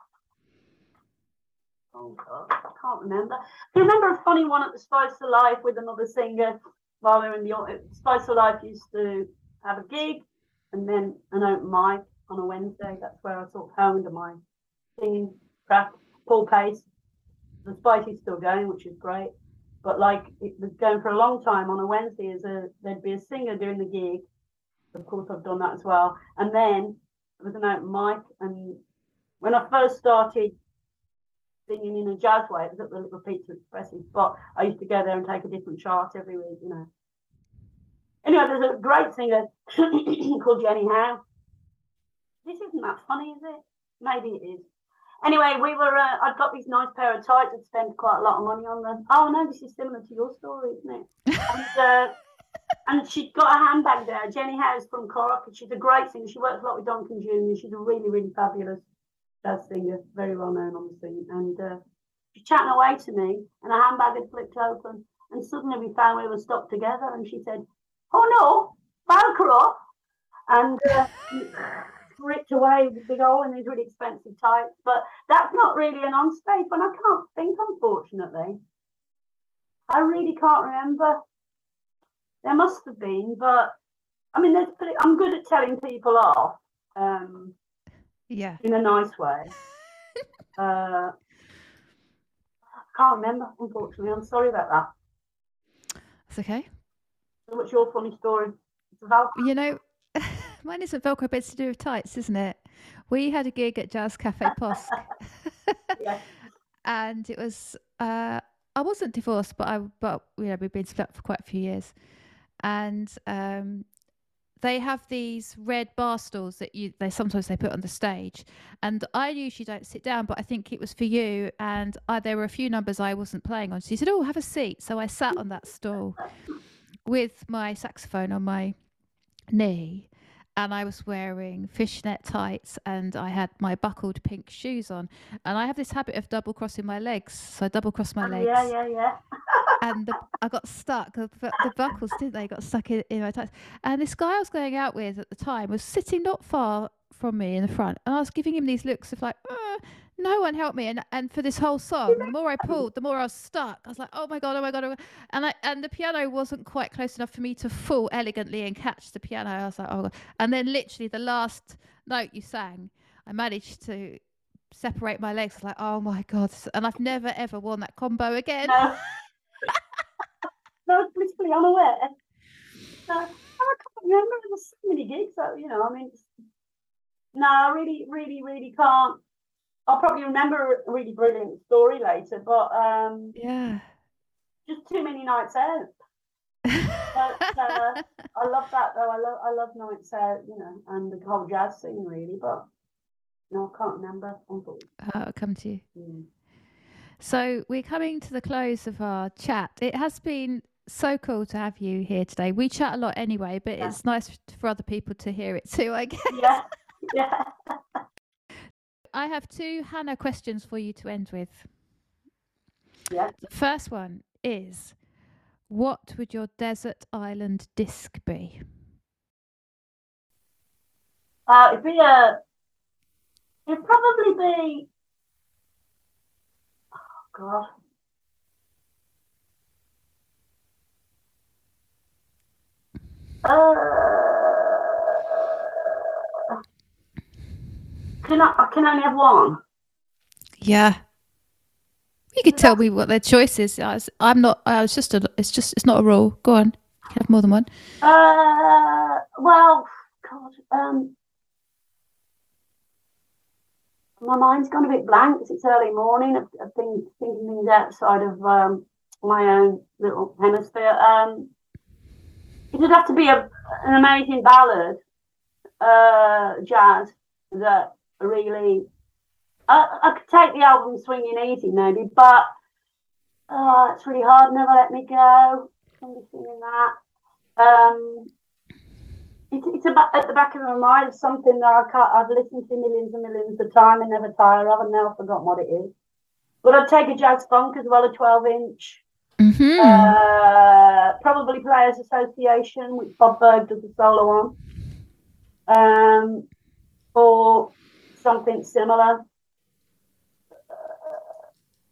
Oh God, I can't remember. I remember a funny one at the Spice of Life with another singer while we were in the Spice of Life used to have a gig and then an open mic on a Wednesday. That's where I sort of honed my singing craft. Paul Pace, the Spice is still going, which is great. But like it was going for a long time on a Wednesday, as a there'd be a singer doing the gig. Of course, I've done that as well. And then there was an open mic. And when I first started singing in a jazz way, it was at the Little Pizza Expressive spot. I used to go there and take a different chart every week, you know. Anyway, there's a great singer called Jenny Howe. This isn't that funny, is it? Maybe it is. Anyway, we were, uh, I'd got these nice pair of tights. I'd spent quite a lot of money on them. Oh, no, this is similar to your story, isn't it? and, uh, and she'd got a handbag there. Jenny Howe's from Corrock, and she's a great singer. She works a lot with Duncan Junior She's a really, really fabulous jazz singer, very well known on the scene, and uh, she's chatting away to me, and her handbag had flipped open, and suddenly we found we were stuck together, and she said, "Oh no, Velcro," and uh, ripped away the big hole in these really expensive tights. But that's not really an on-stage one. I can't think, unfortunately. I really can't remember. There must have been, but I mean, there's pretty, I'm good at telling people off. Um, Yeah. In a nice way. uh, I can't remember, unfortunately. I'm sorry about that. That's okay. So what's your funny story? It's a Velcro. You know, mine isn't Velcro, but it's to do with tights, isn't it? We had a gig at Jazz Cafe Posk. Yeah. And it was, uh, I wasn't divorced, but I, but you know, we've been split for quite a few years. And um, they have these red bar stools that you they sometimes they put on the stage, and I usually don't sit down, but I think it was for you, and I, there were a few numbers I wasn't playing on, so you said, "Oh, have a seat." So I sat on that stool with my saxophone on my knee, and I was wearing fishnet tights, and I had my buckled pink shoes on, and I have this habit of double crossing my legs, so I double cross my Oh, legs. yeah, yeah, yeah. And the, I got stuck. The, the buckles, didn't they? Got stuck in, in my tights. And this guy I was going out with at the time was sitting not far from me in the front, and I was giving him these looks of like, uh, no one helped me. And and for this whole song, the more I pulled, the more I was stuck. I was like, oh my God, oh my God. Oh my God. And I and the piano wasn't quite close enough for me to fall elegantly and catch the piano. I was like, oh God. And then literally the last note you sang, I managed to separate my legs. Like, oh my God. And I've never, ever worn that combo again. No. I was blissfully unaware. No, I can't remember. There was so many gigs, so, you know, I mean, no, I really, really, really can't. I'll probably remember a really brilliant story later, but um, yeah, just too many nights out. But uh, I love that though. I love, I love nights out, you know, and the whole jazz scene really. But no, I can't remember. Oh, it'll come to you. Yeah. So we're coming to the close of our chat. It has been so cool to have you here today. We chat a lot anyway, but yeah. It's nice for other people to hear it too, I guess. Yeah, yeah. I have two Hannah questions for you to end with. Yeah. The first one is, what would your desert island disc be? Uh, it'd be a. It'd probably be. Oh God. Uh, can I? I can only have one. Yeah. You could tell me what their choice is. I was, I'm not. I was just a. It's just. It's not a rule. Go on. You can have more than one. Uh. Well. God. Um. My mind's gone a bit blank because it's early morning. I've, I've been thinking things outside of um, my own little hemisphere. Um. It would have to be a, an amazing ballad, uh, jazz that really. I, I could take the album Swinging Easy maybe, but uh, it's really hard. Never Let Me Go. I'm be singing that. Um, it, it's about at the back of my mind of something that I can't, I've listened to millions and millions of times and never tire of, and now I've forgotten what it is. But I'd take a jazz funk as well, a twelve inch. Mm-hmm. Uh, probably Players Association, which Bob Berg does a solo on, um, or something similar. Uh,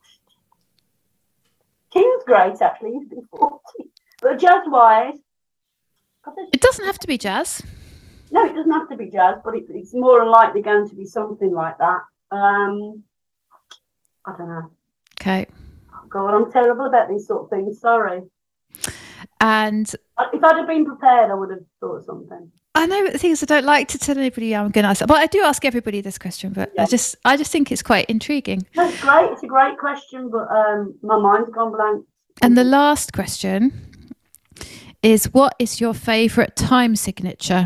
King's great, actually. He's been forty, but jazz-wise, it doesn't have to be jazz. No, it doesn't have to be jazz, but it, it's more than likely going to be something like that. Um, I don't know. Okay. God, I'm terrible about these sort of things. Sorry. And if I'd have been prepared, I would have thought of something. I know the thing is, I don't like to tell anybody I'm going to ask, but I do ask everybody this question. But yeah. I just, I just think it's quite intriguing. That's great. It's a great question, but um, my mind's gone blank. And the last question is, what is your favourite time signature?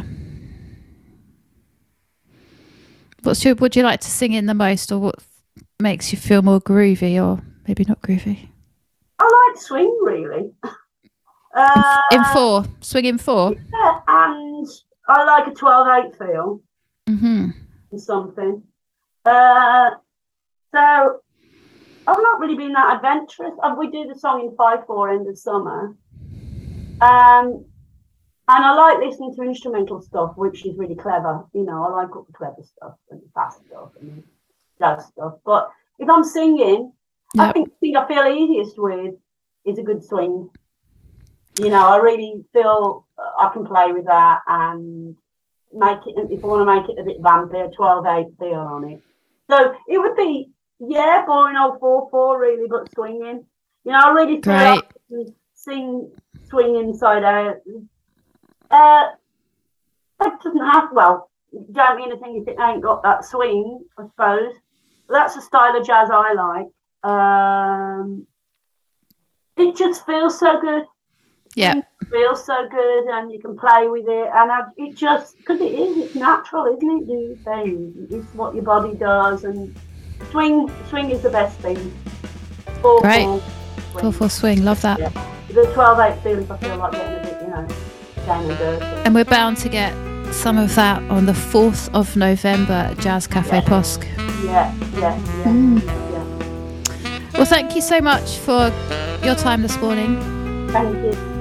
What's your? Would you like to sing in the most, or what makes you feel more groovy, or maybe not groovy? I like swing, really. Uh, in, in four, swing in four. Yeah, and I like a twelve eight feel. Mm-hmm. Or something. Uh, so I've not really been that adventurous. We do the song in five four in the summer. Um, and I like listening to instrumental stuff, which is really clever. You know, I like all the clever stuff and fast stuff and jazz stuff. But if I'm singing, yep. I think the thing I feel easiest with is a good swing. You know, I really feel I can play with that and make it, if I want to make it a bit vampy, a twelve eight feel on it. So it would be, yeah, boring old four four really, but swinging. You know, I really feel like I can sing, swing inside out. Uh, that doesn't have, well, don't mean a thing if it ain't got that swing, I suppose. But that's the style of jazz I like. Um, it just feels so good. Yeah, it feels so good, and you can play with it, and I, it just because it is, it's natural, isn't it? Do things, it's what your body does, and swing, swing is the best thing. Four, Great, four, swing. four four swing, love that. Yeah. The twelve eight feels, I feel like getting a bit, you know, down and dirty. And we're bound to get some of that on the fourth of November at Jazz Cafe yeah. Posc. Yeah, yeah, yeah, mm. yeah. Well, thank you so much for your time this morning. Thank you.